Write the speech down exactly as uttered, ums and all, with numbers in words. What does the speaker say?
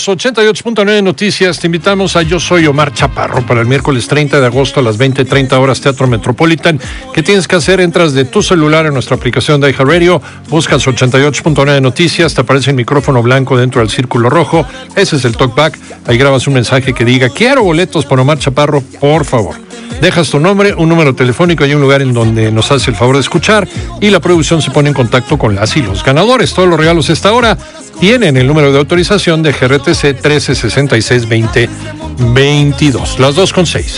ochenta y ocho punto nueve Noticias, te invitamos a Yo Soy Omar Chaparro para el miércoles treinta de agosto a las veinte treinta horas, Teatro Metropolitan. ¿Qué tienes que hacer? Entras de tu celular en nuestra aplicación de iHeartRadio, buscas ochenta y ocho punto nueve Noticias, te aparece el micrófono blanco dentro del círculo rojo, ese es el talkback, ahí grabas un mensaje que diga quiero boletos por Omar Chaparro, por favor. Dejas tu nombre, un número telefónico y un lugar en donde nos hace el favor de escuchar y la producción se pone en contacto con las y los ganadores. Todos los regalos a esta hora tienen el número de autorización de G R T C trece sesenta y seis veinte veintidós, las dos con seis.